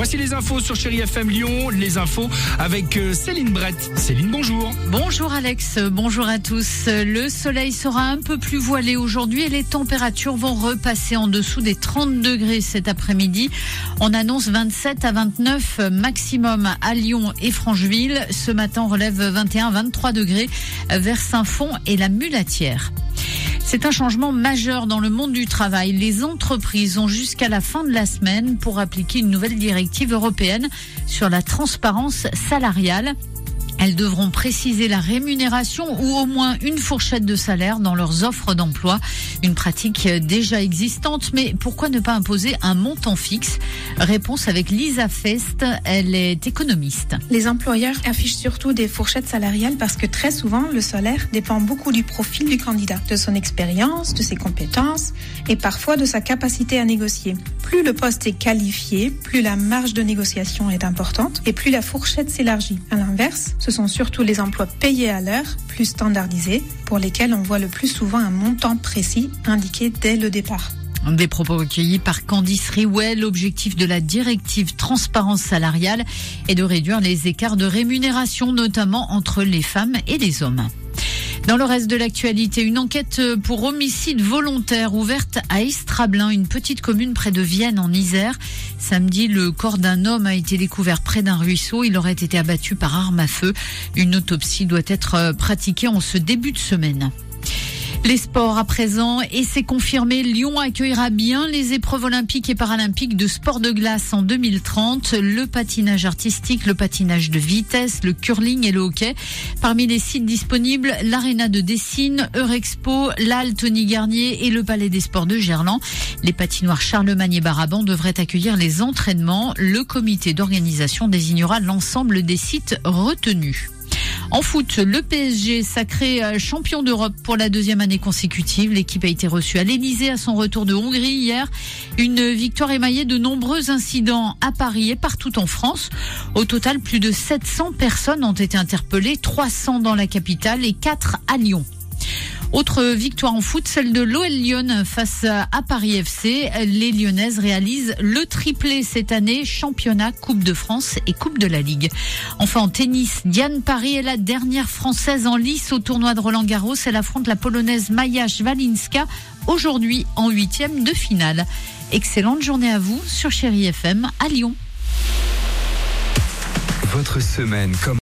Voici les infos sur Chéri FM Lyon, les infos avec Céline Brett. Céline, bonjour. Bonjour Alex, bonjour à tous. Le soleil sera un peu plus voilé aujourd'hui et les températures vont repasser en dessous des 30 degrés cet après-midi. On annonce 27 à 29 maximum à Lyon et Francheville. Ce matin, on relève 21-23 degrés vers Saint-Fond et la Mulatière. C'est un changement majeur dans le monde du travail. Les entreprises ont jusqu'à la fin de la semaine pour appliquer une nouvelle directive européenne sur la transparence salariale. Elles devront préciser la rémunération ou au moins une fourchette de salaire dans leurs offres d'emploi. Une pratique déjà existante, mais pourquoi ne pas imposer un montant fixe ? Réponse avec Lisa Fest, elle est économiste. Les employeurs affichent surtout des fourchettes salariales parce que très souvent, le salaire dépend beaucoup du profil du candidat, de son expérience, de ses compétences et parfois de sa capacité à négocier. Plus le poste est qualifié, plus la marge de négociation est importante et plus la fourchette s'élargit. À l'inverse, ce sont surtout les emplois payés à l'heure, plus standardisés, pour lesquels on voit le plus souvent un montant précis indiqué dès le départ. Des propos recueillis par Candice Riouet. L'objectif de la directive transparence salariale est de réduire les écarts de rémunération, notamment entre les femmes et les hommes. Dans le reste de l'actualité, une enquête pour homicide volontaire ouverte à Estrablin, une petite commune près de Vienne en Isère. Samedi, le corps d'un homme a été découvert près d'un ruisseau. Il aurait été abattu par arme à feu. Une autopsie doit être pratiquée en ce début de semaine. Les sports à présent, et c'est confirmé, Lyon accueillera bien les épreuves olympiques et paralympiques de sport de glace en 2030. Le patinage artistique, le patinage de vitesse, le curling et le hockey. Parmi les sites disponibles, l'Arena de Dessines, Eurexpo, l'Halle Tony Garnier et le Palais des Sports de Gerland. Les patinoires Charlemagne et Baraban devraient accueillir les entraînements. Le comité d'organisation désignera l'ensemble des sites retenus. En foot, le PSG sacré champion d'Europe pour la deuxième année consécutive. L'équipe a été reçue à l'Elysée à son retour de Hongrie hier. Une victoire émaillée de nombreux incidents à Paris et partout en France. Au total, plus de 700 personnes ont été interpellées, 300 dans la capitale et 4 à Lyon. Autre victoire en foot, celle de l'OL Lyon face à Paris FC. Les Lyonnaises réalisent le triplé cette année, championnat, Coupe de France et Coupe de la Ligue. Enfin en tennis, Diane Paris est la dernière Française en lice au tournoi de Roland-Garros. Elle affronte la Polonaise Maja Szwalinska aujourd'hui en 8e de finale. Excellente journée à vous sur Chéri FM à Lyon. Votre semaine comme